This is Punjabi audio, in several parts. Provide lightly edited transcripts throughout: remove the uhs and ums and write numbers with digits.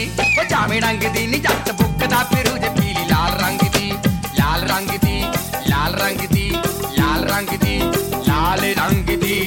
ਉਹ ਜਾਵੇਂ ਰੰਗ ਦੀ ਨੀ ਜੱਟ ਬੁੱਕਦਾ ਫਿਰੂ ਜੇ ਪੀਲੀ ਲਾਲ ਰੰਗ ਦੀ, ਲਾਲ ਰੰਗ ਦੀ, ਲਾਲ ਰੰਗ ਦੀ, ਲਾਲ ਰੰਗ ਦੀ, ਲਾਲ ਰੰਗ ਦੀ।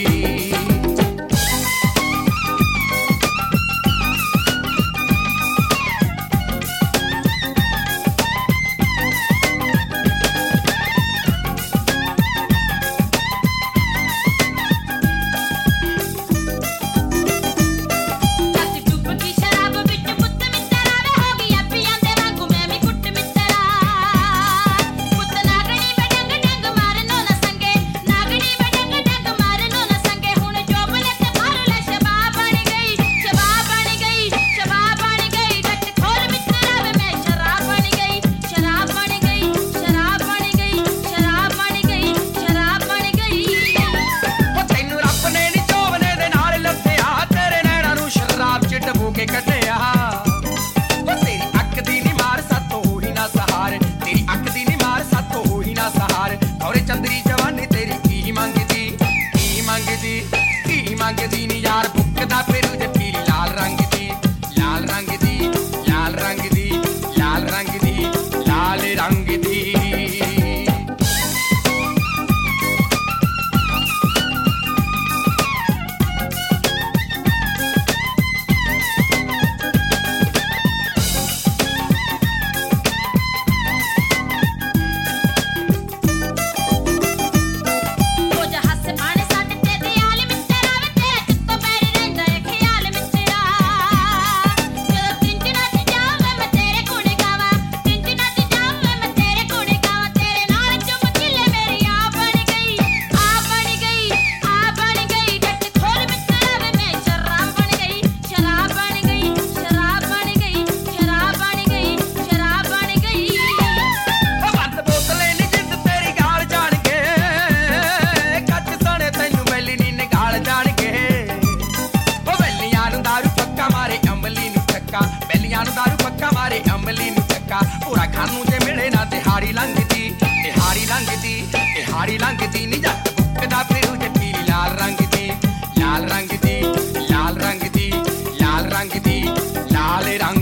ਮੰਗਦੀ ਨੀ ਯਾਰ ਬੁੱਕਦਾ ਫਿਰੂ ਜੇ ਪੀਲੀ ਲਾਲ ਰੰਗ ਦੀ, ਲਾਲ ਰੰਗ ਦੀ, ਲਾਲ ਰੰਗ ਦੀ, ਲਾਲ ਰੰਗ ਦੀ, ਲਾਲ ਰੰਗ ਦੀ। ਬੈਲੀਆਂ ਨੂੰ ਦਾਰੂ ਪੱਕਾ ਮਾਰੇ ਅੰਬਲੀ ਨੂੰ ਚੱਕਾ ਪੂਰਾ ਖਾਣ ਨੂੰ ਜੇ ਮਿਲੇ ਨਾ ਦਿਹਾੜੀ ਲੰਘਦੀ, ਦਿਹਾੜੀ ਲੰਘਦੀ, ਦਿਹਾੜੀ ਲੰਘਦੀ ਨੀ ਜੱਟ ਬੁੱਕਦਾ ਫਿਰੂ ਜੇ ਪੀਲੀ ਲਾਲ ਰੰਗ ਦੀ, ਲਾਲ ਰੰਗ ਦੀ, ਲਾਲ ਰੰਗ ਦੀ, ਲਾਲ ਰੰਗ ਦੀ, ਲਾਲ ਰੰਗ